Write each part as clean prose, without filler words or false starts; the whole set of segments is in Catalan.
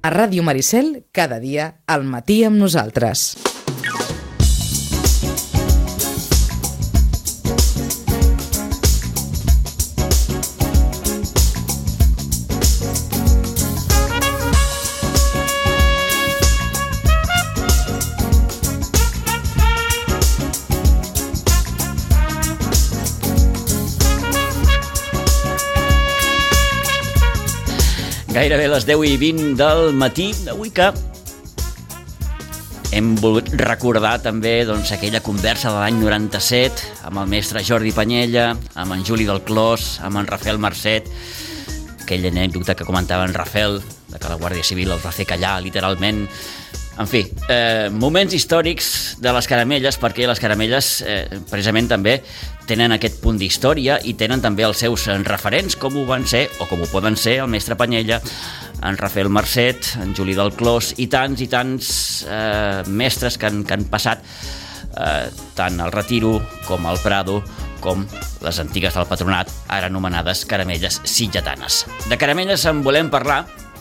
A Ràdio Maricel, cada dia, al matí amb nosaltres. Gairebé les 10:20 del matí, avui que hem volgut recordar també aquella conversa de l'any 97 amb el mestre Jordi Panyella, amb en Juli del Clos, amb en Rafael Marcet, aquella anècdota que comentava en Rafael, de que la Guàrdia Civil els va fer callar literalment. En fi, moments històrics de les caramelles, perquè les caramelles precisament també tenen aquest punt d'història i tenen també els seus referents, com ho van ser, o com ho poden ser, el mestre Panyella, en Rafael Marcet, en Juli del Clos i tants mestres que han passat tant al Retiro com al Prado, com les antigues del Patronat, ara anomenades caramelles sitgetanes. De caramelles en volem parlar,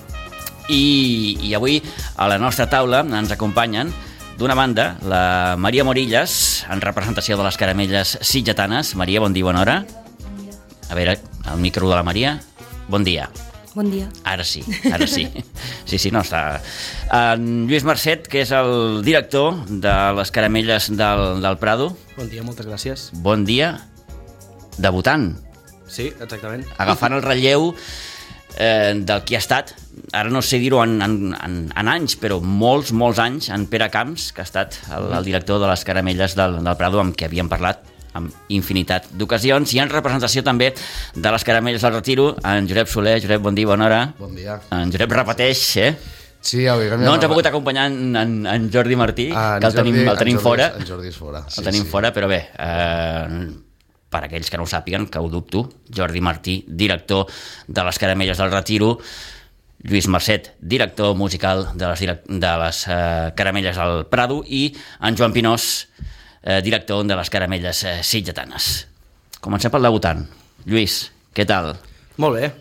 i avui a la nostra taula ens acompanyen, d'una banda, la Maria Morillas, en representació de les caramelles sitgetanes. Maria, bon dia, bona hora. Bon dia. A veure, el micro de la Maria. Bon dia. Bon dia. Ara sí. Sí, no està. En Lluís Marcet, que és el director de les caramelles del Prado. Bon dia, moltes gràcies. Bon dia. Debutant. Sí, exactament. Agafant el relleu del que ha estat, ara no sé dir-ho en anys, però molts anys, en Pere Camps, que ha estat el director de les caramelles del Prado, amb qui havíem parlat amb infinitat d'ocasions, i en representació també de les caramelles del Retiro, en Josep Soler. Josep, bon dia, bona hora. Bon dia. En Josep repeteix, Sí, avui no ens ha pogut acompanyar en Jordi Martí, que el tenim fora. En Jordi és fora. El tenim fora, però bé, per aquells que no ho sàpiguen, que ho dubto, Jordi Martí, director de les caramelles del Retiro, Lluís Marcet, director musical de les caramelles del Prado, i en Joan Pinós, director de les caramelles sitgetanes. Comencem pel debutant. Lluís, què tal? Molt bé.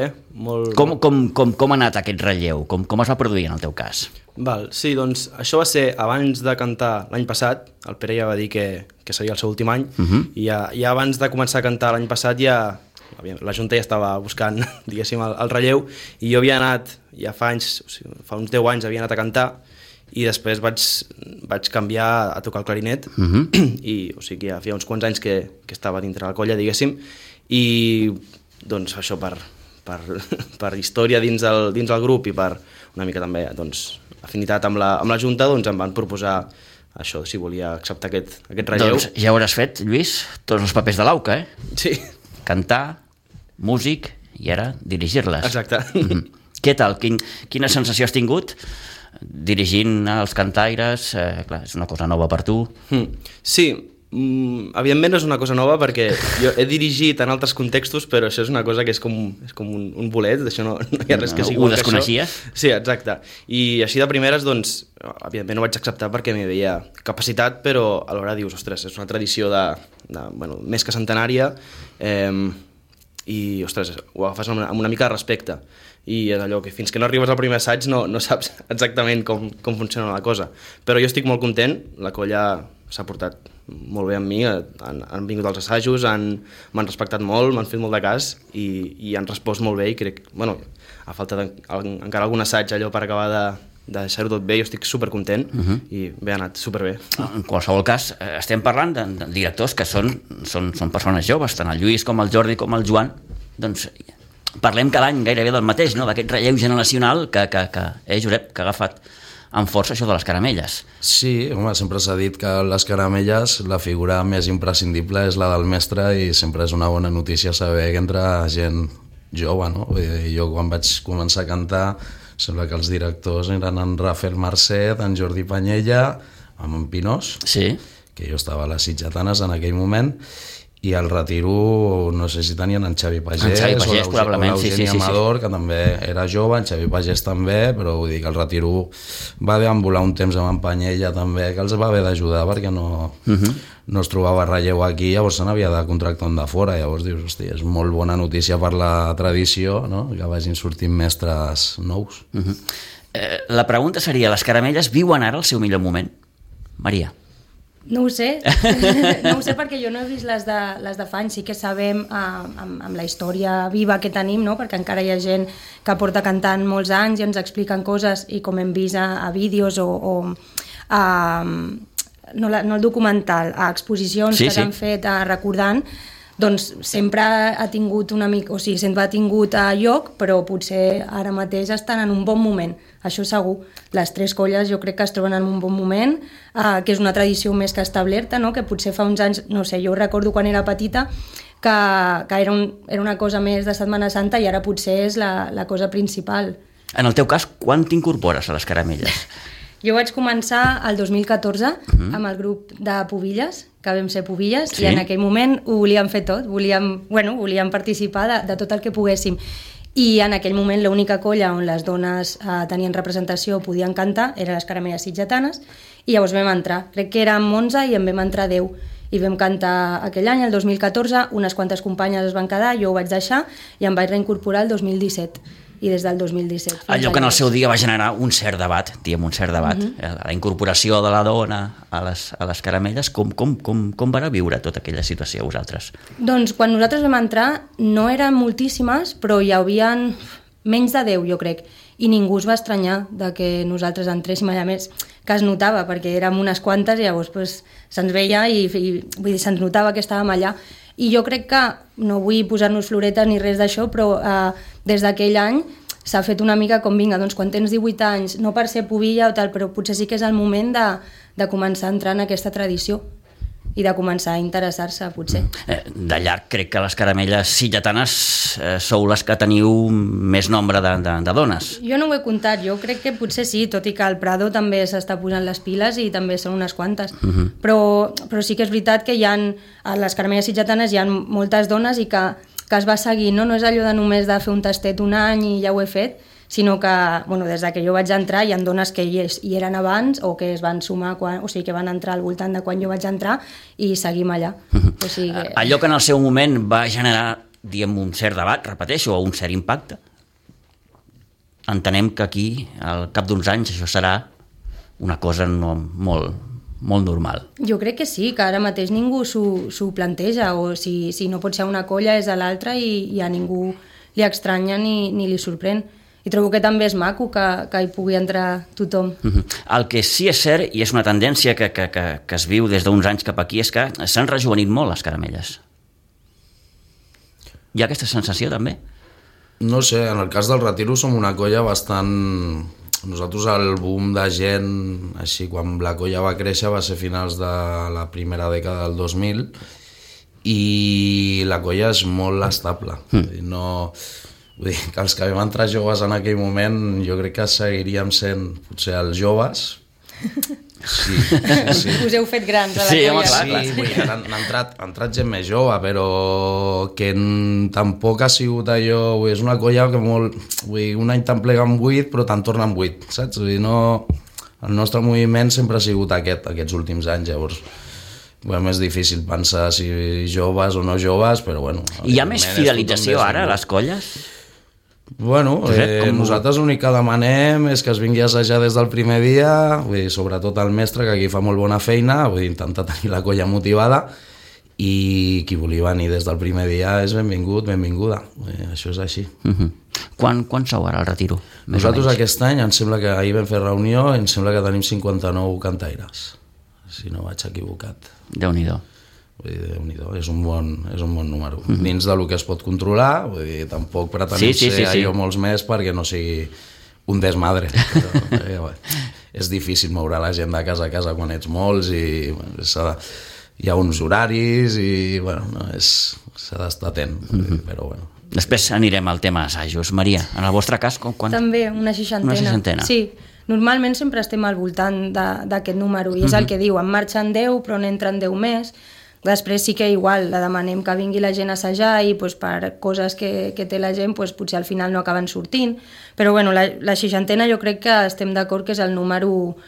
Com ha anat aquest relleu? Com es va produir en el teu cas? Sí, doncs això va ser abans de cantar l'any passat. El Pere ja va dir que seria el seu últim any, i ja abans de començar a cantar l'any passat la Junta ja estava buscant, diguéssim, el relleu, i jo havia anat, ja fa anys, fa uns 10 anys havia anat a cantar, i després vaig canviar a tocar el clarinet, i o sigui, ja feia uns quants anys que estava dintre la colla, diguéssim, i doncs això per història dins el grup i per una mica també afinitat amb la Junta, doncs em van proposar això, si volia acceptar aquest relleu. Doncs ja hauràs fet, Lluís, tots els papers de l'AUCA, Sí. Cantar, músic i ara dirigir-les. Exacte. Què tal? Quina sensació has tingut dirigint els cantaires? Clar, és una cosa nova per tu. Sí, evidentment no és una cosa nova perquè jo he dirigit en altres contextos, però això és una cosa que és com un bolet, d'això no hi ha res que sigui igual que això. Ho desconeixies? Sí, exacte. I així de primeres, doncs, evidentment no vaig acceptar perquè m'hi veia capacitat, però alhora dius, ostres, és una tradició més que centenària, i, ostres, ho agafes amb una mica de respecte. I és allò que fins que no arribes al primer assaig no saps exactament com funciona la cosa. Però jo estic molt content, la colla s'ha portat molt bé amb mi, han vingut als assajos, m'han respectat molt, m'han fet molt de cas i han respost molt bé, i crec, a falta encara algun assaig allò per acabar de deixar-ho tot bé, jo estic supercontent i bé, ha anat superbé. En qualsevol cas, estem parlant de directors que són persones joves, tant el Lluís com el Jordi com el Joan, doncs parlem cada any gairebé del mateix, no? D'aquest relleu generacional que Josep, que ha agafat amb força això de les caramelles. Sí, home, sempre s'ha dit que les caramelles la figura més imprescindible és la del mestre, i sempre és una bona notícia saber que entra gent jove, no? Jo quan vaig començar a cantar sembla que els directors eren en Rafael Marcet, en Jordi Panyella, amb en Pinós, sí, que jo estava a les sitgetanes en aquell moment, i al Retiro no sé si tenien en Xavi Pagès, probablement, l'Eugeni Amador, que també era jove, en Xavi Pagès també, però vull dir que el Retiro va deambular un temps amb en Panyella també, que els va haver d'ajudar perquè no es trobava relleu aquí, llavors se n'havia de contractar un de fora, llavors dius, hòstia, és molt bona notícia per la tradició, no? Que vagin sortint mestres nous. La pregunta seria, les caramelles viuen ara el seu millor moment? Maria. No ho sé, no ho sé perquè jo no he vist les de fa anys, sí que sabem amb la història viva que tenim, no? Perquè encara hi ha gent que porta cantant molts anys i ens expliquen coses i com hem vist a vídeos o no el documental, a exposicions que s'han fet recordant, doncs sempre ha tingut una mica, o sigui, sempre ha tingut lloc, però potser ara mateix estan en un bon moment, això segur. Les tres colles jo crec que es troben en un bon moment, que és una tradició més que establerta, no? Que potser fa uns anys, no sé, jo recordo quan era petita, que era una cosa més de Setmana Santa i ara potser és la cosa principal. En el teu cas, quan t'incorpores a les caramelles? Jo vaig començar el 2014 amb el grup de Pubilles, que vam ser Pubilles, i en aquell moment ho volíem fer tot, volíem participar de tot el que poguéssim. I en aquell moment l'única colla on les dones tenien representació o podien cantar eren les caramelles sitgetanes, i llavors vam entrar. Crec que érem 11 i en vam entrar 10. I vam cantar aquell any, el 2014, unes quantes companyes es van quedar, jo ho vaig deixar i em vaig reincorporar el 2017. I des del 2017. Allò que en el seu dia va generar un cert debat, la incorporació de la dona a les caramelles, com vareu viure tota aquella situació vosaltres? Doncs quan nosaltres vam entrar no eren moltíssimes, però hi havia menys de 10, jo crec, i ningú es va estranyar de que nosaltres entréssim allà, més que es notava, perquè érem unes quantes i llavors se'ns veia i vull dir, se'ns notava que estàvem allà. I jo crec que, no vull posar-nos floretes ni res d'això, però des d'aquell any s'ha fet una mica com, vinga, doncs quan tens 18 anys, no per ser pubilla o tal, però potser sí que és el moment de començar a entrar en aquesta tradició i de començar a interessar-se, potser. De llarg, crec que les caramelles sitgetanes sou les que teniu més nombre de dones. Jo no ho he comptat, jo crec que potser sí, tot i que el Prado també s'està posant les piles i també són unes quantes. Però sí que és veritat que a les caramelles sitgetanes hi ha moltes dones i que es va seguir, no és allò de només de fer un tastet un any i ja ho he fet, sinó que des que jo vaig entrar hi ha dones que hi eren abans o que es van sumar, o sigui que van entrar al voltant de quan jo vaig entrar i seguim allà. O sigui que... Allò que en el seu moment va generar, diguem, un cert debat, repeteixo, o un cert impacte, entenem que aquí, al cap d'uns anys, això serà una cosa molt normal. Jo crec que sí, que ara mateix ningú s'ho planteja, o si no pot ser una colla és a l'altra i a ningú li estranya ni li sorprèn. I trobo que també és maco que hi pugui entrar tothom. El que sí és cert, i és una tendència que es viu des d'uns anys cap aquí, és que s'han rejuvenit molt les caramelles. Hi ha aquesta sensació també? No sé, en el cas del Retiro som una colla bastant... Nosaltres el boom de gent, així, quan la colla va créixer va ser finals de la primera dècada del 2000 i la colla és molt estable. Vull dir que els que vam entrar joves en aquell moment jo crec que seguiríem sent potser els joves. Sí. Us heu fet grans a la colla. Sí, vull dir, ha entrat gent més jove, però que tampoc ha sigut allò... Vull dir, és una colla que un any te'n plega amb 8, però te'n torna amb 8, saps? Vull dir, el nostre moviment sempre ha sigut aquests últims anys, llavors... és difícil pensar si joves o no joves, però bueno... Hi ha més fidelització ara a les colles? Nosaltres l'únic que demanem és que es vingui a assajar des del primer dia, sobretot el mestre, que aquí fa molt bona feina, intentar tenir la colla motivada, i qui vulgui venir des del primer dia és benvingut, benvinguda. Això és així. Quan sou ara al Retiro? Nosaltres aquest any, em sembla que ahir vam fer reunió, em sembla que tenim 59 cantaires, si no vaig equivocat. Déu-n'hi-do. Déu-n'hi-do, és un bon número. Dins del que es pot controlar, vull dir, tampoc pretenem ser allò molts més perquè no sigui un desmadre. Però, és difícil moure la gent de casa a casa quan ets molts i hi ha uns horaris i s'ha d'estar atent. Però bueno. Després anirem al tema assajos. Maria, en el vostre cas, quan? També, una seixantena. Sí, normalment sempre estem al voltant d'aquest número i és el que diu, en marxen 10 però n'entren 10 més. Després sí que igual la demanem que vingui la gent a assajar i per coses que té la gent potser al final no acaben sortint, però la seixantena jo crec que estem d'acord que és el número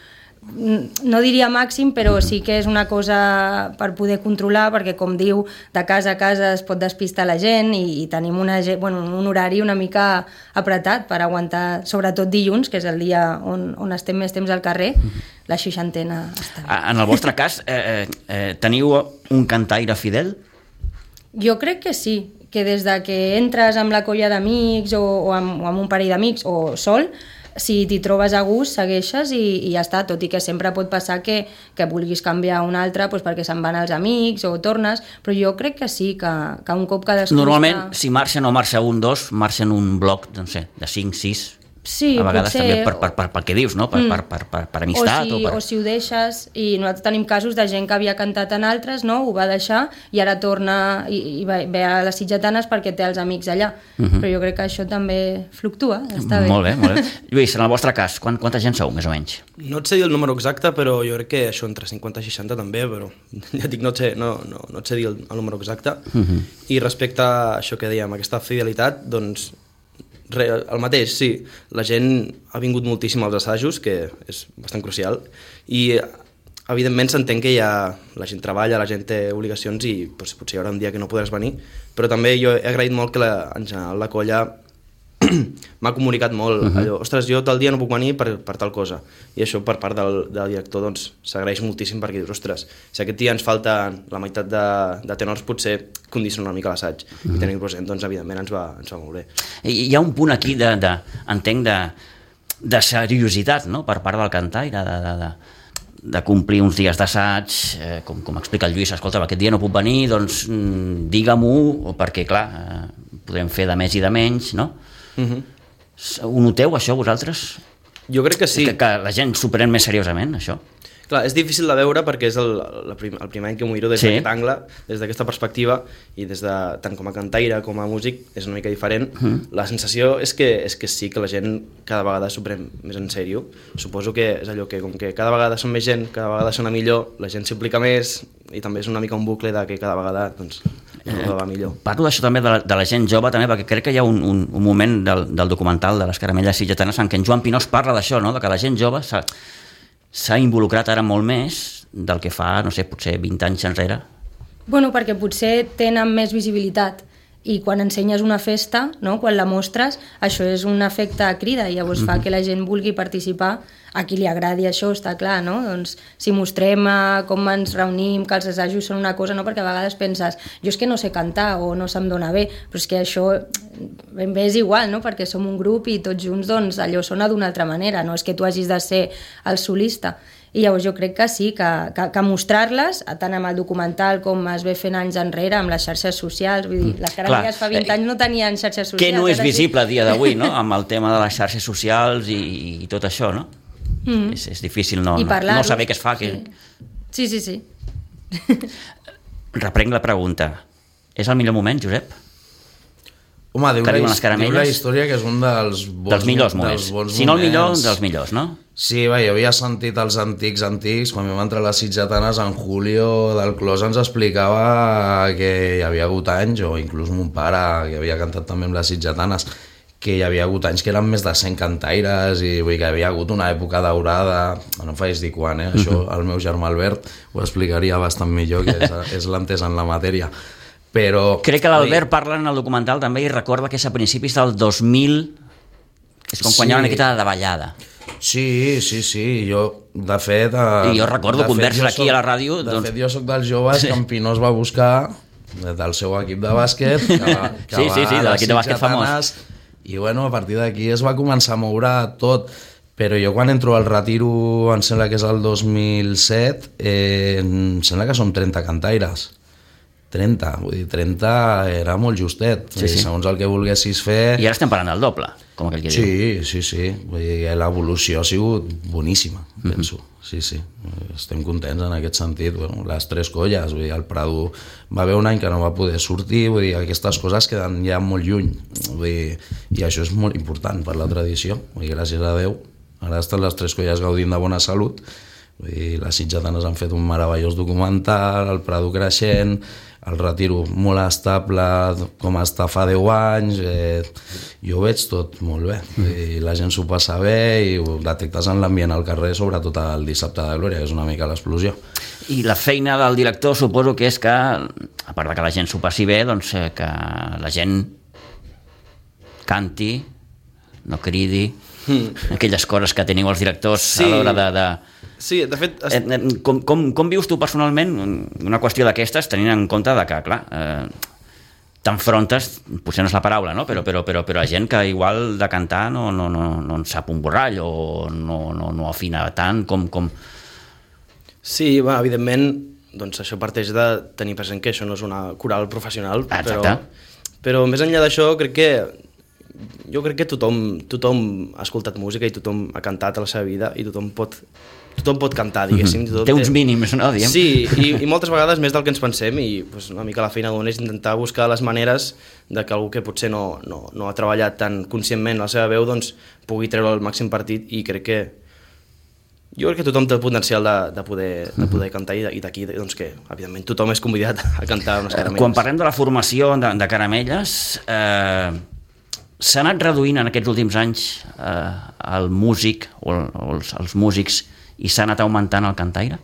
no diria màxim, però sí que és una cosa per poder controlar, perquè com diu, de casa a casa es pot despistar la gent i tenim un horari una mica apretat per aguantar, sobretot dilluns, que és el dia on estem més temps al carrer, la 60ena està bé. En el vostre cas, teniu un cantaire fidel? Jo crec que sí, que des de que entres amb la colla d'amics o amb un parell d'amics o sol, si t'hi trobes a gust, segueixes i ja està, tot i que sempre pot passar que vulguis canviar un altre perquè se'n van els amics o tornes, però jo crec que sí, que un cop cadascú... Normalment, si marxen o marxa un, dos, marxen un bloc, no sé, de 5, 6... Sí, a vegades potser... també per què dius, no? Per amistat o si ho deixes, i nosaltres tenim casos de gent que havia cantat en altres, no? Ho va deixar i ara torna i ve a les Sitgetanes perquè té els amics allà, però jo crec que això també fluctua, està bé. Molt bé, molt bé. Lluís, en el vostre cas, quanta gent sou, més o menys? No et sé dir el número exacte, però jo crec que això entre 50 i 60 també, però ja dic, no et sé dir el número exacte. I respecte a això que dèiem, aquesta fidelitat, doncs el mateix, sí, la gent ha vingut moltíssim als assajos, que és bastant crucial, i evidentment s'entén que la gent treballa, la gent té obligacions i potser hi haurà un dia que no podràs venir, però també jo he agraït molt que en general la colla m'ha comunicat molt, allò, ostres, jo tal dia no puc venir per tal cosa, i això per part del director doncs s'agraeix moltíssim perquè dius, ostres, si aquest dia ens falta la meitat de tenors potser condiciona una mica l'assaig, i tenir-ho present doncs evidentment ens va molt bé. Hi ha un punt aquí entenc de seriositat, no?, per part del cantaire, de complir uns dies d'assaig, com explica el Lluís, escolta, aquest dia no puc venir, doncs digue-m'ho, perquè clar, podem fer de més i de menys, no? Ho noteu, això, vosaltres? Jo crec que sí. Que la gent s'ho pren més seriosament, això? Clar, és difícil de veure perquè és el primer any que m'ho miro des d'aquest angle, des d'aquesta perspectiva, i tant com a cantaire com a músic és una mica diferent. La sensació és que sí, que la gent cada vegada s'ho pren més en sèrio. Suposo que és allò que, com que cada vegada són més gent, cada vegada sona millor, la gent s'implica més, i també és una mica un bucle de que cada vegada doncs, va millor. Parlo d'això també de la gent jove, també, perquè crec que hi ha un moment del documental de les Caramelles Sitgetanes en què en Joan Pinós parla d'això, no?, de que la gent jove s'ha involucrat ara molt més del que fa, no sé, potser 20 anys enrere. Bueno, perquè potser tenen més visibilitat i quan ensenyes una festa, no?, quan la mostres, això és un efecte crida i llavors fa que la gent vulgui participar, a qui li agradi això, està clar, no? Doncs si mostrem com ens reunim, que els assajos són una cosa, no?, perquè a vegades penses, jo és que no sé cantar o no se'm dona bé, però és que això ben bé és igual, no?, perquè som un grup i tots junts doncs allò sona d'una altra manera, no és que tu hagis de ser el solista. I llavors jo crec que sí, que mostrar-les, tant amb el documental com es ve fent anys enrere, amb les xarxes socials, vull dir, les Caramelles fa 20 anys no tenien xarxes socials. Què no és visible a dia d'avui, no?, amb el tema de les xarxes socials i tot això, no? És difícil no saber què es fa. Sí. Reprenc la pregunta. És el millor moment, Josep? Home, diu la història que és un dels millors moments. Si no el millor, dels millors, no? Sí, jo havia sentit els antics, quan vam entrar a les Sitgetanes, en Julio del Clos ens explicava que hi havia hagut anys, o inclús mon pare, que havia cantat també amb les Sitgetanes, que hi havia hagut anys que eren més de 100 cantaires i vull dir que hi havia hagut una època daurada, no em faig dir quan, això el meu germà Albert ho explicaria bastant millor, que és l'entès en la matèria. Però crec que l'Albert parla en el documental també i recorda que és a principis del 2000, és com quan hi ha una miqueta de davallada. Sí, jo, de fet... I jo recordo converses aquí a la ràdio... De fet, jo soc dels joves que en Pinós va buscar del seu equip de bàsquet, que va de l'equip de bàsquet famós. I bueno, a partir d'aquí es va començar a moure tot, però jo quan entro al retiro, em sembla que és el 2007, em sembla que som 30 cantaires. 30, vull dir, 30 era molt justet, segons el que volguessis fer... I ara estem parlant del doble, com aquell que diu. Sí, vull dir, l'evolució ha sigut boníssima, penso. Sí, estem contents en aquest sentit. Bueno, les tres colles, vull dir, el Prado va haver un any que no va poder sortir, vull dir, aquestes coses queden ja molt lluny, vull dir, i això és molt important per la tradició, vull dir, gràcies a Déu, ara estan les tres colles gaudint de bona salut, Vull dir, les sitjatanes han fet un meravellós documental, el Prado creixent, el Retiro molt estable com està fa 10 anys, jo ho veig tot molt bé. I la gent s'ho passa bé i ho detectes en l'ambient al carrer, sobretot el dissabte de Glòria, que és una mica l'explosió. I la feina del director suposo que és que, a part de que la gent s'ho passi bé, doncs que la gent canti, no cridi, aquelles coses que teniu els directors a l'hora de... Sí, de fet... Com vius tu personalment una qüestió d'aquestes, tenint en compte que, clar, t'enfrontes, potser no és la paraula, no? però a gent que igual de cantar no en sap un borrall o no afina tant com... Sí, bueno, evidentment, doncs això parteix de tenir present que això no és una coral professional, però més enllà d'això jo crec que tothom ha escoltat música i tothom ha cantat a la seva vida i tothom pot cantar, diguéssim. Té uns mínims, no? Diguem. Sí, i moltes vegades més del que ens pensem i pues, una mica la feina d'on és intentar buscar les maneres de que algú que potser no ha treballat tan conscientment la seva veu doncs pugui treure el màxim partit i jo crec que tothom té el potencial de poder cantar i d'aquí doncs que, evidentment, tothom és convidat a cantar unes caramelles. Quan parlem de la formació de caramelles, s'ha anat reduint en aquests últims anys el músic o els músics i s'ha anat augmentant el cantaire?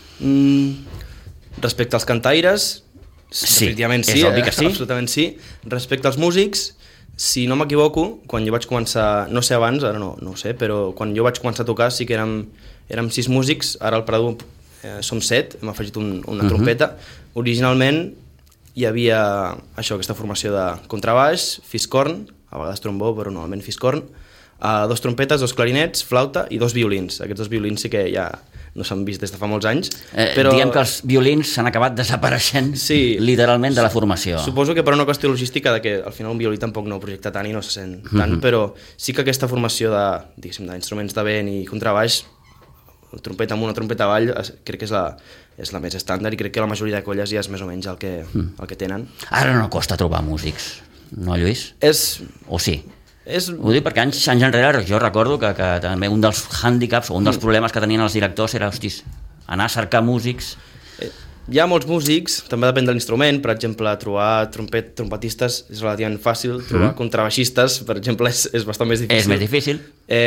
Respecte als cantaires, definitivament sí, és obvi que sí. Absolutament sí. Respecte als músics, si no m'equivoco, quan jo vaig començar, no sé abans, ara no ho sé, però quan jo vaig començar a tocar sí que érem 6 músics, ara al Prado som 7, hem afegit una trompeta. Originalment hi havia aquesta formació de contrabaix, fiscorn, a vegades trombó, però normalment fiscorn, 2 trompetes, 2 clarinets, flauta i 2 violins. Aquests 2 violins sí que ja no s'han vist des de fa molts anys. Però... Diem que els violins s'han acabat desapareixent literalment de la formació. Suposo que per una qüestió logística de que al final un violí tampoc no projecta tant i no se sent tant, però sí que aquesta formació d'instruments de vent i contrabaix, trompeta amunt o trompeta avall, crec que és la més estàndard i crec que la majoria de colles ja és més o menys el que tenen. Ara no costa trobar músics, no, Lluís? O sí? Ho dic perquè anys enrere jo recordo que també un dels hàndicaps o un dels problemes que tenien els directors era anar a cercar músics. Hi ha molts músics, també depèn de l'instrument, per exemple, trobar trompetistes és relativament fàcil, trobar contrabaixistes, per exemple, és bastant més difícil. És més difícil.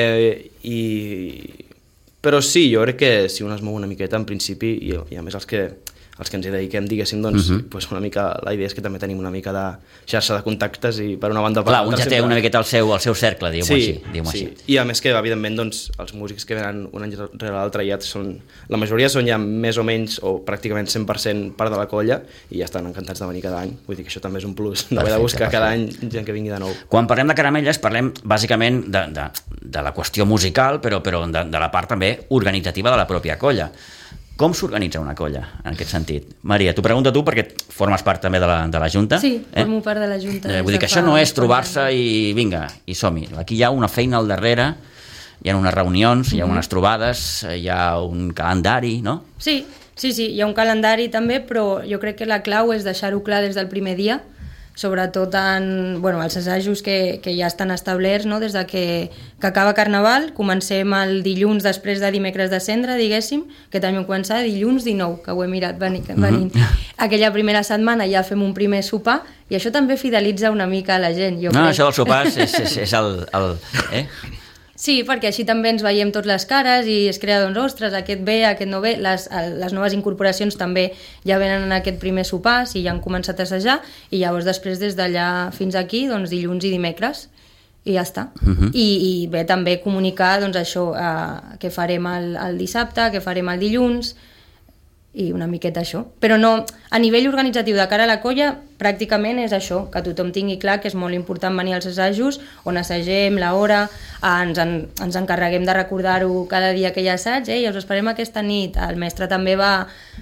Però sí, jo crec que si un es mou una miqueta en principi, i a més els que ens hi dediquem, diguéssim, doncs una mica la idea és que també tenim una mica de xarxa de contactes i per una banda... Clar, un ja té una miqueta el seu cercle, diguem-ho així. I a més que, evidentment, doncs, els músics que venen un any rere l'altre ja són... La majoria són ja més o menys o pràcticament 100% part de la colla i ja estan encantats de venir cada any. Vull dir que això també és un plus, d'haver de buscar cada any gent que vingui de nou. Quan parlem de caramelles parlem bàsicament de la qüestió musical, però de la part també organitzativa de la pròpia colla. Com s'organitza una colla, en aquest sentit? Maria, t'ho pregunto tu perquè formes part també de la Junta. Sí, formo part de la Junta. Vull dir que això no és trobar-se i vinga, i som-hi. Aquí hi ha una feina al darrere, hi ha unes reunions, hi ha unes trobades, hi ha un calendari, no? Sí, hi ha un calendari també, però jo crec que la clau és deixar-ho clar des del primer dia, sobretot els assajos que ja estan establerts, no? Des de que acaba Carnaval, comencem el dilluns després de dimecres de cendra, diguéssim, que també hem començat dilluns 19, que ho he mirat venint. Aquella primera setmana ja fem un primer sopar i això també fidelitza una mica a la gent. Això dels sopars és el Sí, perquè així també ens veiem tots les cares i es crea, doncs, ostres, aquest ve, aquest no ve. Les noves incorporacions també ja venen en aquest primer sopar, si ja han començat a assajar, i llavors després des d'allà fins aquí, doncs dilluns i dimecres, i ja està. I bé, també comunicar, doncs, això, què farem el dissabte, què farem el dilluns, i una miqueta això. Però no, a nivell organitzatiu de cara a la colla, pràcticament és això, que tothom tingui clar que és molt important venir als assajos, on assagem, l'hora, ens encarreguem de recordar-ho cada dia que hi ha assaig, i us esperem aquesta nit. El mestre també va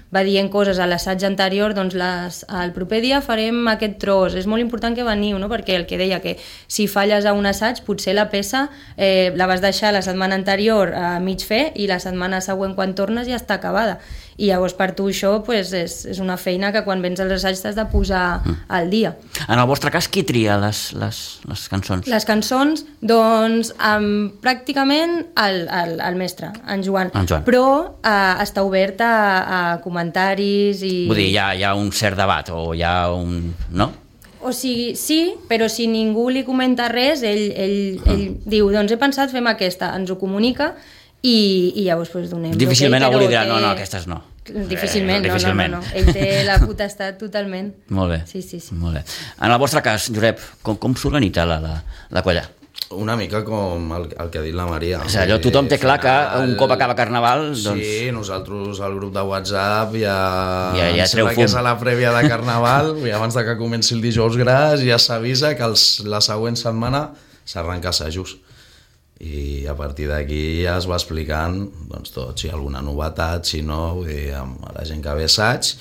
va dient coses a l'assaig anterior, doncs el proper dia farem aquest tros, és molt important que veniu, no? Perquè el que deia, que si falles a un assaig, potser la peça la vas deixar la setmana anterior a mig fer i la setmana següent quan tornes ja està acabada. I llavors per tu això és una feina que quan vens als assaigs t'has de posar al dia. En el vostre cas, qui tria les cançons? Les cançons, doncs, pràcticament el mestre, en Joan. Però està obert a comentaris i... Vull dir, hi ha un cert debat o hi ha un... no? O sigui, sí, però si ningú li comenta res, ell diu, doncs he pensat, fem aquesta, ens ho comunica i llavors doncs, donem... Difícilment algú li dirà, no, aquestes no. Difícilment, no. Ell té la potestat totalment. Molt bé. Sí. Molt bé. En el vostre cas, Josep, com s'organitza la colla? Una mica com el que ha dit la Maria. És allò, tothom té clar que un cop acaba Carnaval... Doncs... Sí, nosaltres al grup de WhatsApp ja treu fum. Que és a la prèvia de Carnaval i abans de que comenci el dijous gras ja s'avisa que la següent setmana s'arrenca assajos. I a partir d'aquí ja es va explicant doncs, tot, si hi ha alguna novetat, si no, vull dir, amb la gent que ve assaig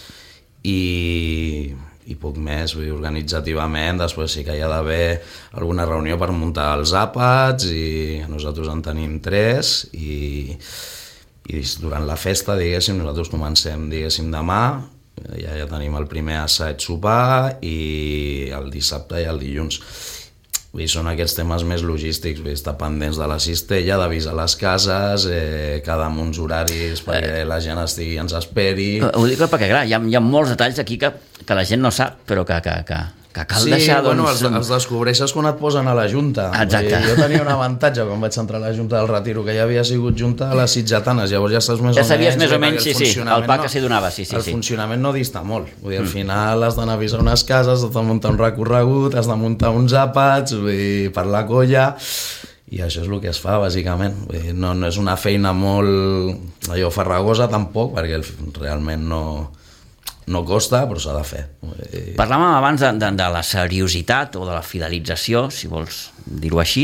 i poc més, vull dir, organitzativament, després sí que hi ha d'haver alguna reunió per muntar els àpats i nosaltres en tenim 3 i durant la festa, diguéssim, nosaltres comencem, diguéssim, demà, ja tenim el primer assaig sopar i el dissabte i el dilluns. Són aquests temes més logístics, estar pendents de la cistella, d'avisar les cases, quedar amb uns horaris perquè la gent estigui i ens esperi... Ho dic perquè, clar, hi ha molts detalls aquí que la gent no sap, però que cal deixar... Sí, bueno, els descobreixes quan et posen a la Junta. Exacte. Jo tenia un avantatge quan vaig entrar a la Junta del Retiro, que ja havia sigut Junta a les Sitgetanes, llavors ja saps ja sabies més o menys, sí, el pa que s'hi donava, sí. El funcionament no dista molt, vull dir, al final has d'anar a avisar unes cases, has de muntar un recorregut, has de muntar uns àpats, vull dir, per la colla, i això és el que es fa, bàsicament. Vull dir, no és una feina molt farragosa, tampoc, perquè realment no costa, però s'ha de fer. Parlàvem abans de la seriositat o de la fidelització, si vols dir-ho així.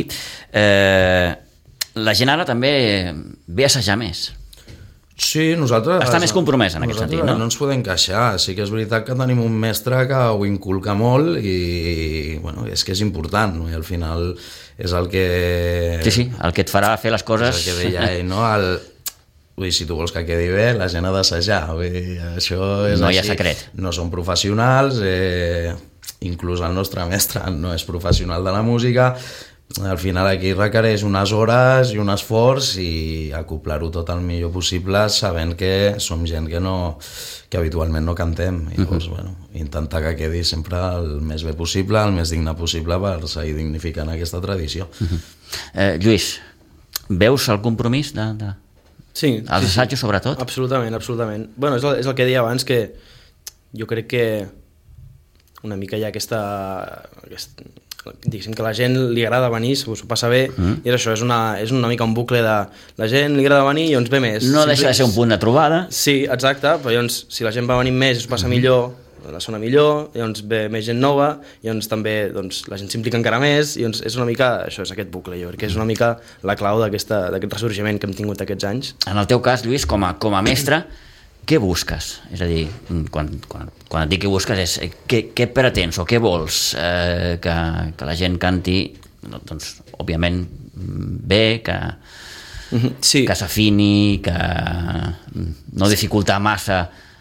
La gent ara també ve a assajar més. Sí, nosaltres... Està més compromès en aquest sentit, no? No ens podem queixar. Sí que és veritat que tenim un mestre que ho inculca molt i bueno, és que és important, no? I al final és el que... Sí, el que et farà fer les coses... És el que deia ell, no? Vull dir, si tu vols que quedi bé, la gent ha d'assajar. Això és no així. Hi ha secret. No són professionals, inclús el nostre mestre no és professional de la música. Al final aquí requereix unes hores i un esforç i acoplar-ho tot el millor possible sabent que som gent que habitualment no cantem. I llavors, intentar que quedi sempre el més bé possible, el més digne possible per seguir dignificant aquesta tradició. Lluís, veus el compromís de... Sí, els assajos sobretot? Absolutament. Bueno, és el que deia abans, que jo crec que una mica hi ha diguéssim que a la gent li agrada venir, s'ho passa bé, i és això, és una mica un bucle de la gent li agrada venir i llavors ve més. No deixa de ser un punt de trobada. Sí, exacte, però llavors si la gent va venir més i s'ho passa millor, la sona millor, llavors ve més gent nova, llavors també la gent s'implica encara més, i llavors és una mica, això és aquest bucle, jo crec que és una mica la clau d'aquest ressorgiment que hem tingut aquests anys. En el teu cas, Lluís, com a mestre, què busques? És a dir, quan et dic què busques és què pretens o què vols que la gent canti, doncs, òbviament, bé, que s'afini, que no dificultar massa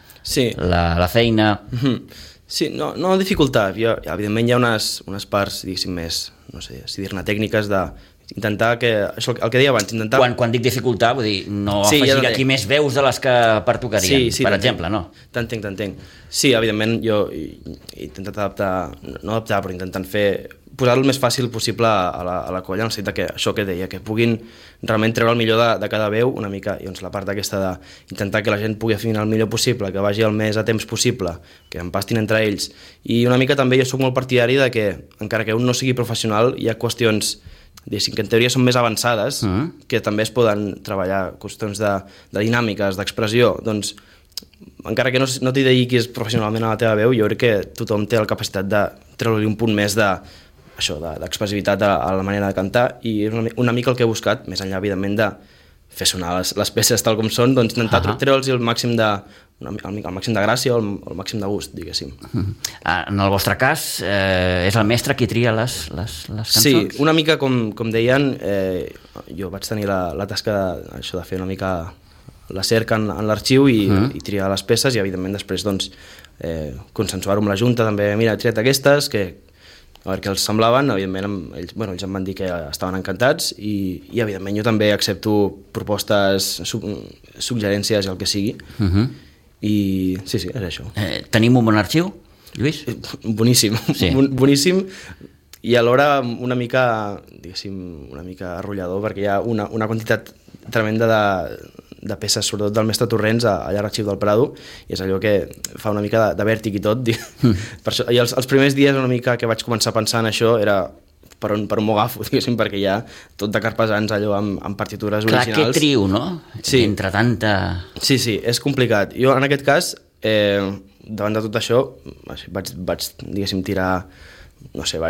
la feina. Sí, no dificultar. Evidentment hi ha unes parts, diguéssim, més, no sé, si dir-ne tècniques intentar que, això, el que deia abans, intentar... Quan dic dificultar, vull dir, no afegir aquí més veus de les que pertocarien, per exemple, no? T'entenc. Sí, evidentment, jo he intentat però intentant posar el més fàcil possible a la colla, en el sentit que això que deia, que puguin realment treure el millor de cada veu una mica, i doncs la part aquesta d'intentar que la gent pugui afinar el millor possible, que vagi el més a temps possible, que empastin entre ells, i una mica també jo soc molt partidari de que, encara que un no sigui professional, hi ha qüestions que en teoria són més avançades, que també es poden treballar, qüestions de dinàmiques, d'expressió, doncs encara que no t'hi dediquis professionalment a la teva veu, jo crec que tothom té la capacitat de treure-li un punt més d'expressivitat a la manera de cantar, i és una mica el que he buscat, més enllà evidentment de fer sonar les peces tal com són, doncs intentar treure'ls el màxim de gràcia o el màxim de gust, diguéssim. En el vostre cas, és el mestre qui tria les cançons? Sí, una mica com deien, jo vaig tenir la tasca de fer una mica la cerca en l'arxiu i triar les peces i evidentment després doncs, consensuar-ho amb la Junta també, mira, he triat aquestes que a veure què els semblaven, evidentment ells em van dir que estaven encantats i evidentment jo també accepto propostes, suggerències i el que sigui i sí, és això. Tenim un bon arxiu, Lluís? Boníssim, sí. Boníssim i alhora una mica, diguéssim, una mica arrollador perquè hi ha una quantitat tremenda de peces, sobretot del mestre Torrents, allà a l'Arxiu del Prado, i és allò que fa una mica de vèrtic i tot. Per això, i els primers dies una mica que vaig començar a pensar en això era per on m'ho agafo, diguéssim, perquè hi ha tot de carpesans allò amb partitures originals. Clar, que trio, no? Sí. Entre tanta... Sí, és complicat. Jo, en aquest cas, davant de tot això, vaig diguéssim, tirar... No sé,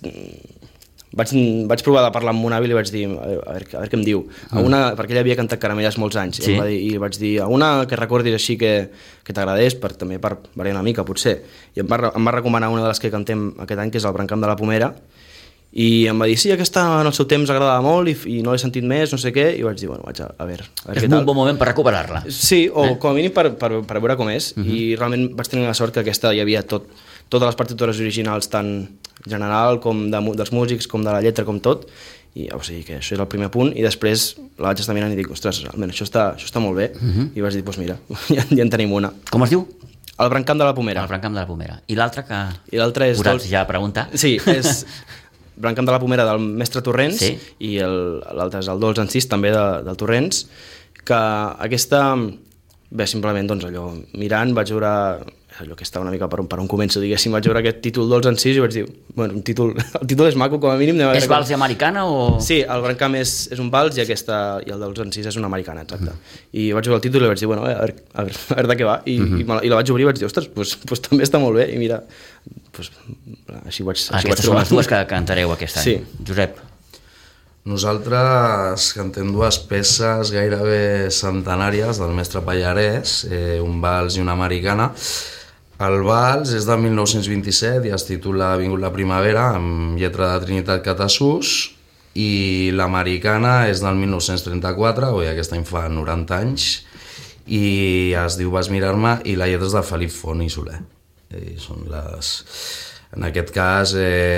vaig provar de parlar amb un hàbil i vaig dir, a veure què em diu. Perquè ell havia cantat Caramelles molts anys, sí. I vaig dir, una que recordis així que t'agradés, també per variar una mica, potser. I em va recomanar una de les que cantem aquest any, que és el Brancam de la Pomera, i em va dir, sí, aquesta en el seu temps agradava molt i no l'he sentit més, no sé què, i vaig dir, bueno, vaig a veure què tal. És un bon moment per recuperar-la. Sí, o com a mínim per veure com és, i realment vaig tenir la sort que aquesta hi havia totes les partitures originals, tant general com dels músics, com de la lletra, com tot, i o sigui que això és el primer punt, i després la vaig estar mirant i dic, ostres, realment això està molt bé, i vaig dir, doncs mira, ja en tenim una. Com es diu? El Brancam de la Pomera. El Brancam de la Pomera. I l'altre que... I l'altre és... Posats ja a preguntar. Sí, és Brancam de la Pomera del mestre Torrents, sí. I l'altre és el Dolç Encís, també del Torrents, que aquesta... Bé, simplement, doncs, allò, mirant, vaig veure allò que estava una mica per on començo, diguéssim, vaig veure aquest títol Dolç Encís i vaig dir, bueno, el títol és maco, com a mínim. És vals i americana o...? Sí, el Brancam és un vals i el Dolç Encís és una americana, exacte. I vaig veure el títol i vaig dir, bueno, a veure de què va, i la vaig obrir i vaig dir, ostres, doncs també està molt bé, i mira, així vaig trobar. Aquestes són les dues que cantareu aquest any. Sí. Josep? Nosaltres cantem dues peces gairebé centenàries del mestre Pallarès, un vals i una americana. El vals és del 1927 i es titula Vingut la primavera, amb lletra de Trinitat Catasús, i l'americana és del 1934, aquest any fa 90 anys, i es diu Vas mirar-me, i la lletra és de Felip Font i Soler. Són les... En aquest cas,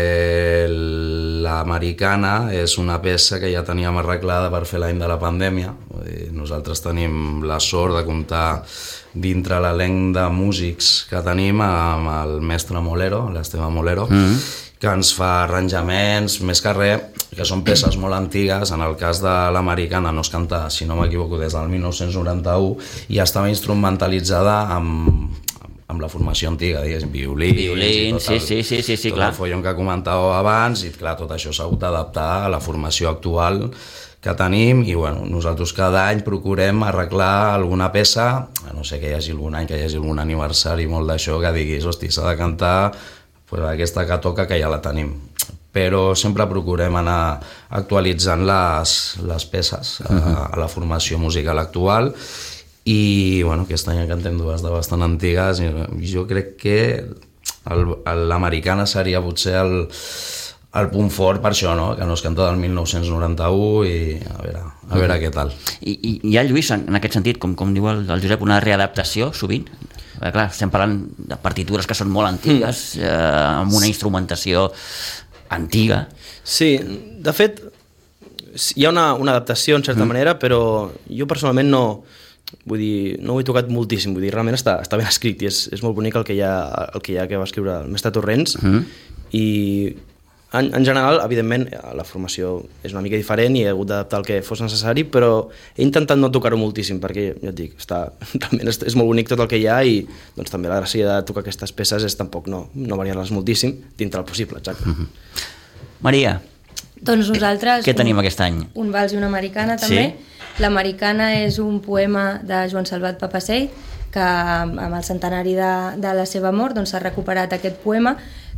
l'americana és una peça que ja teníem arreglada per fer l'any de la pandèmia. Nosaltres tenim la sort de comptar dintre l'elenc de músics que tenim amb el mestre Molero, l'Esteve Molero, que ens fa arranjaments, més que res, que són peces molt antigues. En el cas de l'americana no es canta, si no m'equivoco, des del 1991 i estava instrumentalitzada amb la formació antiga, diguéssim, violins, sí, clar. El follon que comentàveu abans, i clar, tot això s'ha hagut d'adaptar a la formació actual que tenim, i bueno, nosaltres cada any procurem arreglar alguna peça, a no sé que hi hagi algun any, que hi hagi algun aniversari molt d'això, que diguis, hosti, s'ha de cantar pues, aquesta que toca, que ja la tenim. Però sempre procurem anar actualitzant les peces a la formació musical actual. I bueno, aquest any cantem dues de bastant antigues i jo crec que l'americana seria potser el punt fort per això, no? Que no es canta del 1991 i a veure què tal. I hi ha, Lluís, en aquest sentit, com diu el Josep, una readaptació sovint? Clar, estem parlant de partitures que són molt antigues, amb una instrumentació antiga. Sí, de fet hi ha una adaptació en certa manera, però jo personalment no ho he tocat moltíssim, vull dir, realment està ben escrit i és molt bonic el que hi ha que va escriure el mestre Torrents, i en general, evidentment, la formació és una mica diferent i he hagut d'adaptar el que fos necessari, però he intentat no tocar-ho moltíssim perquè, ja et dic, realment és molt bonic tot el que hi ha i doncs, també la gràcia de tocar aquestes peces és tampoc no variar-les moltíssim dintre el possible, exacte. Maria, doncs nosaltres... Què tenim aquest any? Un vals i una americana, també. Sí. L'americana és un poema de Joan Salvat Papasseit, que amb el centenari de la seva mort s'ha recuperat aquest poema,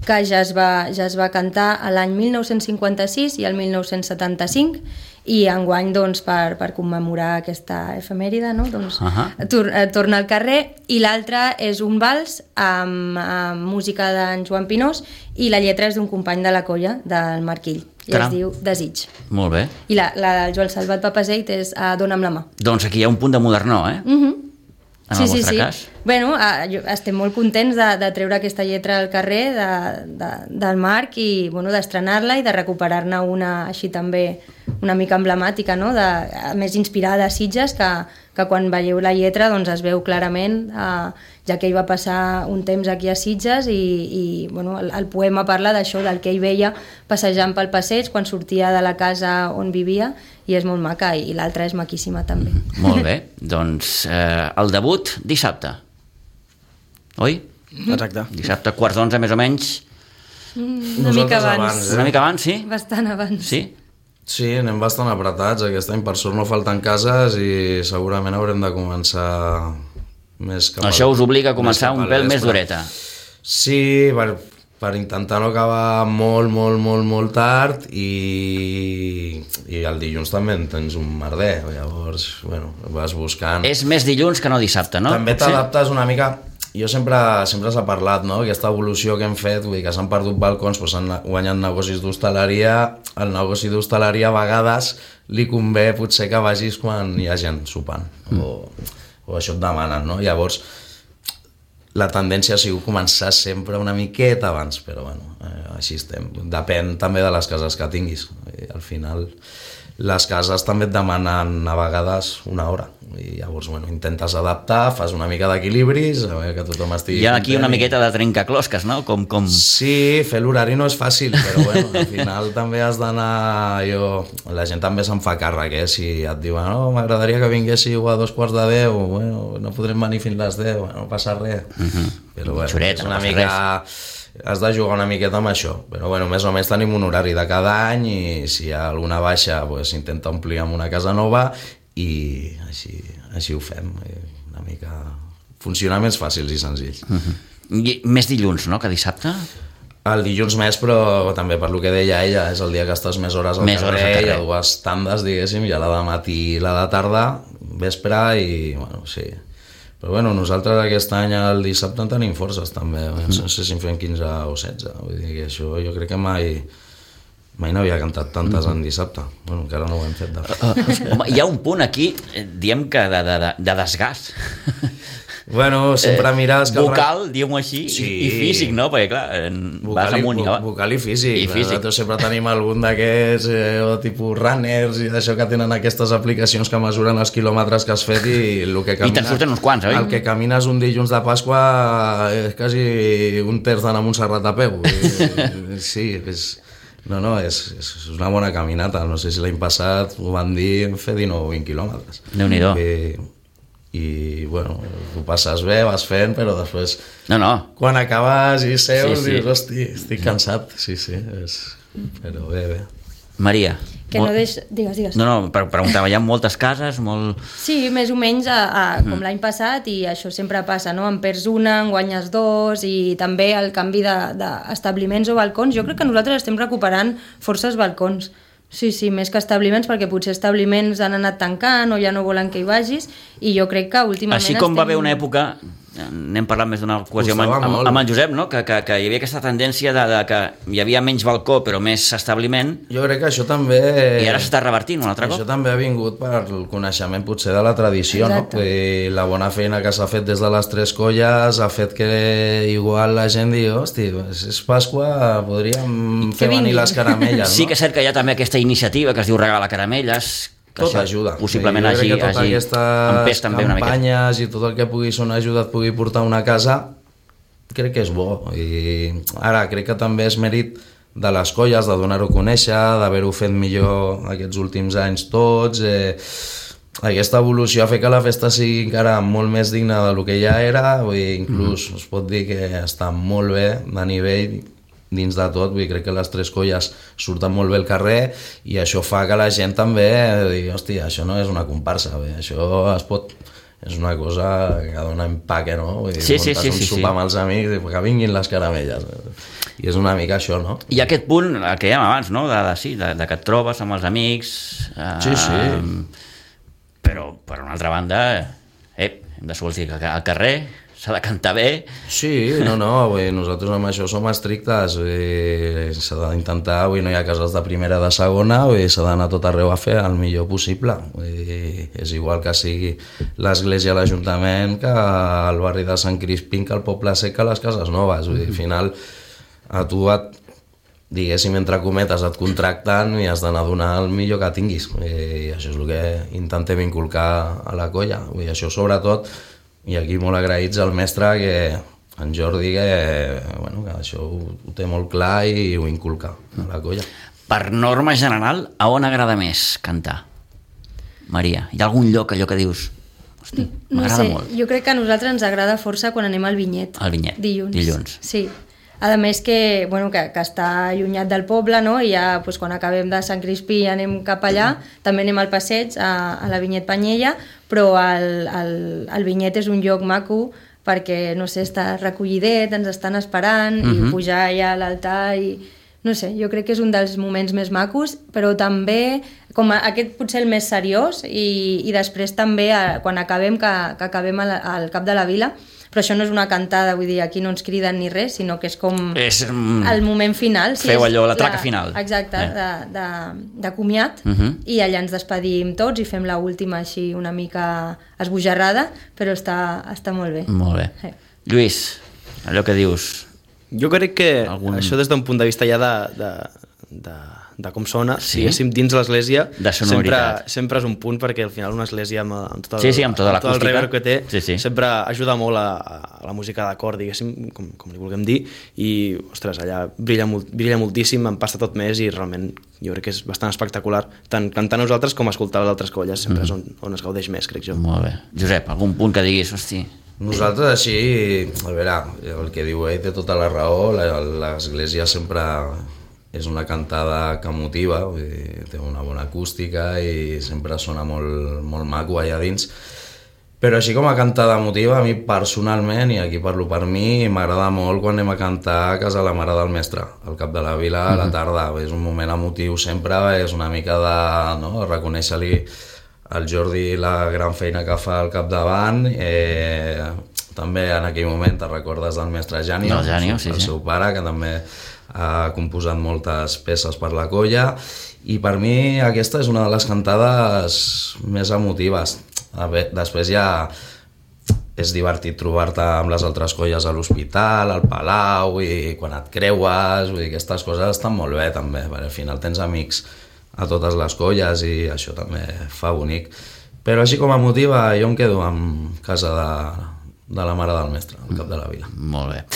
que ja es va cantar a l'any 1956 i el 1975, i enguany, doncs, per commemorar aquesta efemèride, no? Doncs, torna al carrer. I l'altre és un vals amb música d'en Joan Pinós, i la lletra és d'un company de la colla, del Marquill, i es diu Desig. Molt bé. I la del Joan Salvat Papaseit és Dóna'm la mà. Doncs aquí hi ha un punt de modernó, eh? En el vostre cas. Bueno, estem molt contents de treure aquesta lletra al carrer del Marc i d'estrenar-la i de recuperar-ne una així també una mica emblemàtica, no? Més inspirada a Sitges, que quan veieu la lletra doncs es veu clarament, ja que ell va passar un temps aquí a Sitges i el poema parla d'això, del que ell veia passejant pel passeig quan sortia de la casa on vivia, i és molt maca, i l'altra és maquíssima també. Molt bé, doncs el debut dissabte, oi? Exacte. Dissabte, 11:15 més o menys. Una mica abans. Una mica abans, sí? Bastant abans. Sí? Sí, anem bastant apretats. Aquest any per sort no falten cases i segurament haurem de començar més cap Això us obliga a començar un pèl més dureta. Sí, per intentar no acabar molt tard, i el dilluns també en tens un merder, llavors vas buscant. És més dilluns que no dissabte, no? També t'adaptes una mica. Jo sempre s'ha parlat, no? Aquesta evolució que hem fet, vull dir que s'han perdut balcons, però s'han guanyat negocis d'hostaleria. El negoci d'hostaleria a vegades li convé potser que vagis quan hi ha gent sopant, o això et demanen, no? Llavors la tendència ha sigut començar sempre una miqueta abans, però així estem. Depèn també de les cases que tinguis. Al final les cases també et demanen a vegades una hora, i llavors intentes adaptar, fas una mica d'equilibris, a veure que tothom estigui hi ha aquí una miqueta de trencaclosques, no? Com... Sí, fer l'horari no és fàcil, però al final també has d'anar... La gent també se'n fa càrrec, si et diuen m'agradaria que vinguéssiu a 9:45, no podrem venir fins les 10, no passa res. Però és una mica... Has de jugar una miqueta amb això, però més o menys tenim un horari de cada any, i si hi ha alguna baixa s'intenta omplir amb una casa nova, i així ho fem, una mica funcionaments fàcils i senzills. I més dilluns, no?, que dissabte? El dilluns més, però també per lo que deia ella, és el dia que estàs més hores al carrer, hi ha dues tandes, diguéssim, hi ha la de matí i la de tarda, vespre, i sí. Però nosaltres aquest any el dissabte en tenim forces també, no sé si en fem 15 o 16, vull dir que això jo crec que mai n'havia cantat tantes en dissabte, encara no ho hem fet de fet. Home, hi ha un punt aquí, diem que de desgast. Sempre mires... Vocal, diguem-ho així, i físic, no? Perquè, clar, vas amunt i avall. Vocal i físic. Nosaltres sempre tenim algun d'aquests, tipus runners, i d'això que tenen aquestes aplicacions que mesuren els quilòmetres que has fet, i el que camines... I te'n surten uns quants, oi? El que camines un dilluns de Pasqua és quasi un terç d'anar a Montserrat a peu. Sí, és una bona caminata. No sé si l'any passat ho van dir, fer 19 o 20 quilòmetres. Déu-n'hi-do. I ho passes bé, vas fent, però després quan acabes i seus dius, hosti, estic cansat. Sí, però bé. Maria. Que no digues. No, preguntava, hi ha moltes cases, Sí, més o menys com l'any passat, i això sempre passa, no? En perds una, en guanyes dos, i també el canvi d'establiments o balcons. Jo crec que nosaltres estem recuperant forces balcons. Sí, més que establiments, perquè potser establiments han anat tancant o ja no volen que hi vagis, i jo crec que últimament... Així com va haver una època, n'hem parlat més d'una ocasió amb en Josep, no? que hi havia aquesta tendència de que hi havia menys balcó però més establiment. Jo crec que això també... I ara s'està revertint un altre cop. Això també ha vingut per el coneixement potser de la tradició, no? La bona feina que s'ha fet des de les tres colles ha fet que igual la gent digui, hosti, és Pasqua, podríem fer venir les caramelles, no? Sí que és cert que hi ha també aquesta iniciativa que es diu Regala Caramelles, tot ajuda. Possiblement hagi empès també una miqueta. Campanyes i tot el que pugui ser una ajuda et pugui portar a una casa, crec que és bo. I ara crec que també és mèrit de les colles, de donar-ho a conèixer, d'haver-ho fet millor aquests últims anys tots. Aquesta evolució ha fet que la festa sigui encara molt més digna del que ja era, inclús es pot dir que està molt bé de nivell dins de tot. Vull dir, crec que les tres colles surten molt bé al carrer, i això fa que la gent també digui, hòstia, això no és una comparsa, això es pot... És una cosa que dona empaque, no? Vull dir, sí. Un sopar amb els amics i que vinguin les caramelles. I és una mica això, no? I aquest punt, el que dèiem abans, no? De que et trobes amb els amics... Sí. Però, per una altra banda, hem de sortir al carrer, s'ha de cantar bé... Sí, no, nosaltres amb això som estrictes, s'ha d'intentar, no hi ha cases de primera de segona, s'ha d'anar tot arreu a fer el millor possible. És igual que sigui l'església, l'Ajuntament, que el barri de Sant Crispín, que el Poble Sec, que les cases noves. Al final, a tu diguéssim, entre cometes, et contracten i has d'anar a donar el millor que tinguis. I això és el que intentem inculcar a la colla. Això sobretot, i aquí molt agraïts al mestre, en Jordi, que això ho té molt clar i ho inculca a la colla. Per norma general, a on agrada més cantar? Maria, hi ha algun lloc allò que dius... Hosti, m'agrada molt. Jo crec que a nosaltres ens agrada força quan anem al Vinyet. Al Vinyet, dilluns. Sí. A més que està allunyat del poble, no? I ja quan acabem de Sant Crispí anem cap allà, també anem al passeig a la Vinyet Panyella, però el Vinyet és un lloc maco perquè, no sé, està recollidet, ens estan esperant, i pujar allà a l'altar i... No sé, jo crec que és un dels moments més macos, però també, com aquest potser el més seriós, i després també, quan acabem, que acabem al cap de la vila, però això no és una cantada, vull dir, aquí no ens criden ni res, sinó que és com el moment final. Feu allò, la traca final. Exacte, de comiat, i allà ens despedim tots i fem l'última així una mica esbojarrada, però està molt bé. Molt bé. Lluís, allò que dius... Jo crec que això des d'un punt de vista ja de com sona, diguéssim, dins l'església, sempre és un punt, perquè al final una església amb tot el reverb que té, sempre ajuda molt a la música de cor, diguéssim, com li vulguem dir, i, ostres, allà brilla moltíssim, em passa tot més, i realment jo crec que és bastant espectacular, tant cantar nosaltres com escoltar les altres colles, sempre és on es gaudeix més, crec jo. Molt bé. Josep, algun punt que diguis, hosti... Nosaltres així, a veure, el que diu ell té tota la raó, l'església sempre és una cantada que motiva, té una bona acústica i sempre sona molt maco allà dins, però així com a cantada motiva, a mi personalment, i aquí parlo per mi, m'agrada molt quan anem a cantar a casa la Mare del Mestre, al cap de la vila a la tarda, és un moment emotiu sempre, és una mica de reconèixer-li al Jordi la gran feina que fa al capdavant, també en aquell moment te recordes del mestre Janio, el seu pare, que també ha composat moltes peces per la colla, i per mi aquesta és una de les cantades més emotives. Després ja és divertit trobar-te amb les altres colles a l'hospital, al Palau, i quan et creues, aquestes coses estan molt bé també, perquè al final tens amics a totes les colles i això també fa bonic. Però així com a motiva jo em quedo en casa de la Mare del Mestre, al cap de la vila. Molt bé.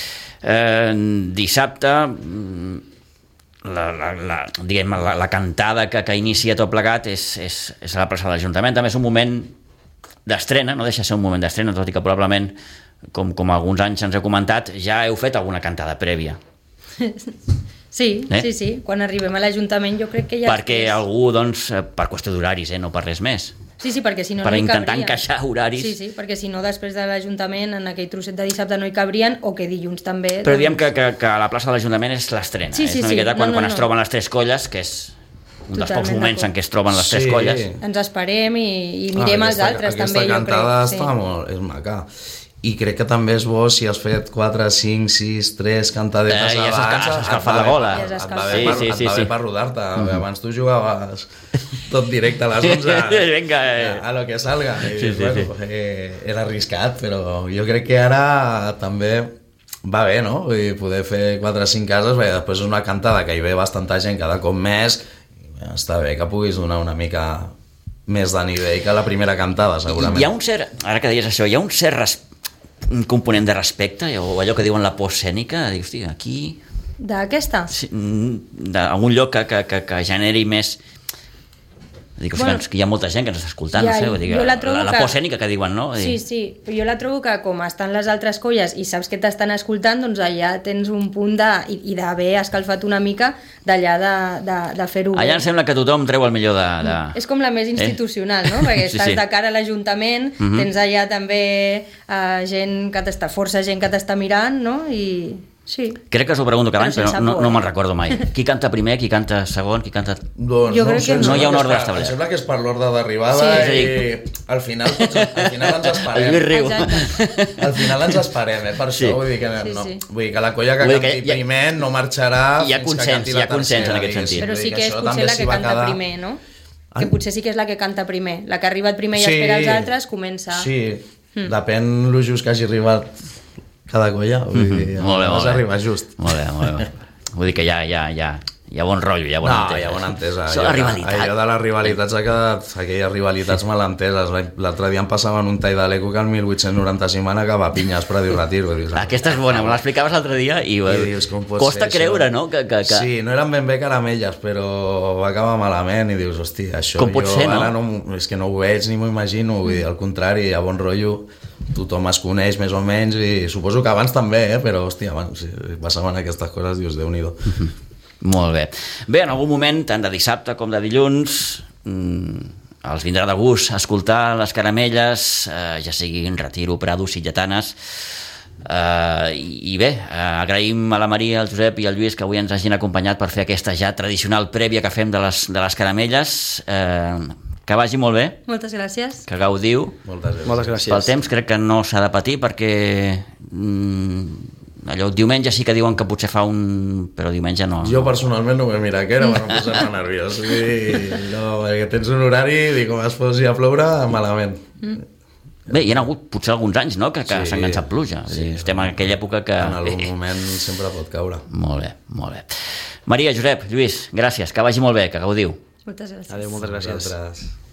Dissabte, la cantada que inicia tot plegat és a la plaça de l'Ajuntament. També és un moment d'estrena, no deixa de ser un moment d'estrena, tot i que probablement, com alguns anys ens heu comentat, ja heu fet alguna cantada prèvia. Sí. Quan arribem a l'Ajuntament jo crec que ja... Perquè algú, doncs, per qüestió d'horaris, no per res més. Sí, perquè si no per no hi cabrien. Per intentar encaixar horaris. Sí, perquè si no després de l'Ajuntament en aquell trosset de dissabte no hi cabrien, o que dilluns també... Però diem que a la plaça de l'Ajuntament és l'estrena. És una miqueta quan es troben les tres colles, que és un dels pocs moments en què es troben les tres colles. Ens esperem i mirem els altres també, jo crec. Aquesta cantada està molt... és maca. I crec que també és bo si has fet 4, 5, 6, 3 cantadetes abans. Ja s'ha escalfat la gola. Et va bé per rodar-te. Abans tu jugaves tot directe a les 11. Vinga. A lo que salga. Era arriscat, però jo crec que ara també va bé, no? Poder fer 4 o 5 cases, perquè després és una cantada que hi ve bastanta gent cada cop més. Està bé que puguis donar una mica més de nivell que la primera cantada, segurament. Hi ha un cert, ara que deies això, hi ha un cert un component de respecte, o allò que diuen la por escènica, de dir, hosti, aquí... D'aquesta? Sí, d'algun lloc que generi més... Dic, que hi ha molta gent que ens està escoltant, no sé, la por escènica que diuen, no? Sí, però jo la trobo que com estan les altres colles i saps que t'estan escoltant, doncs allà tens un punt i d'haver escalfat una mica d'allà de fer-ho bé. Allà em sembla que tothom treu el millor de... És com la més institucional, no? Perquè estàs de cara a l'Ajuntament, tens allà també força gent que t'està mirant, no? I Sí. Crec que us ho pregunto cada any, Però però sense por, no me'n recordo mai. Qui canta primer, qui canta segon, qui canta... Doncs Jo crec que no hi ha un ordre establert. Em sembla que és per l'ordre d'arribada Sí. i al final ens El Lluís esperem. riu. Exacte. Al final ens esperem, per Sí. això vull dir que, Sí, no, sí. vull dir que la colla que Vull dir que canti hi ha- primer no marxarà hi ha fins consens, que canti hi ha la consens en tercera, aquest sentit. diguéssim. Però Vull sí dir que és això potser també la s'hi que va canta quedar. primer, no? Que potser sí que és la que canta primer. La que ha arribat primer i Sí. espera els altres, comença... Sí, depèn lo just que hagi arribat cada colla, vull dir, Molt bé, has molt bé. d'arribar just. Molt bé, molt bé. Vull dir que hi ha bon rotllo, hi ha bona No, entesa. hi ha bona entesa. Això, la rivalitat. Allò de les rivalitats ha quedat... Aquelles rivalitats malenteses. L'altre dia em passaven un tall de l'Eco que el 1895 van acabar a pinyes per a dir retiro. Aquesta és bona, me l'explicaves l'altre dia i, dius, com pot costa ser creure, això? no? Que... Sí, no eren ben bé caramelles, però va acabar malament i dius, hòstia, això Com pot jo ser, no? ara no, és que no ho veig ni m'ho imagino, vull dir, al contrari, hi ha bon rotllo, tothom es coneix més o menys i suposo que abans també, però hòstia, abans si passaven aquestes coses, dius, Déu-n'hi-do. Molt bé. Bé, en algun moment, tant de dissabte com de dilluns, els vindrà de gust escoltar les caramelles, ja siguin Retiro, Prado, Sitgetanes, i bé, agraïm a la Maria, al Josep i al Lluís que avui ens hagin acompanyat per fer aquesta ja tradicional prèvia que fem de les caramelles. Que vagi molt bé, Moltes gràcies. que gaudiu. Moltes gràcies. Pel temps crec que no s'ha de patir perquè allò, diumenge sí que diuen que potser fa però diumenge no. Jo personalment no ho he mirat, que era per no posar-me nerviós. Vull dir, no, perquè tens un horari i com es posi a ploure, malament. Bé, hi ha hagut potser alguns anys, no?, que Sí. s'ha enganxat pluja. Sí. Estem en aquella època que... En algun moment sempre pot caure. Molt bé, molt bé. Maria, Josep, Lluís, gràcies, que vagi molt bé, que gaudiu. Moltes gràcies. Adéu, moltes gràcies. Vosaltres.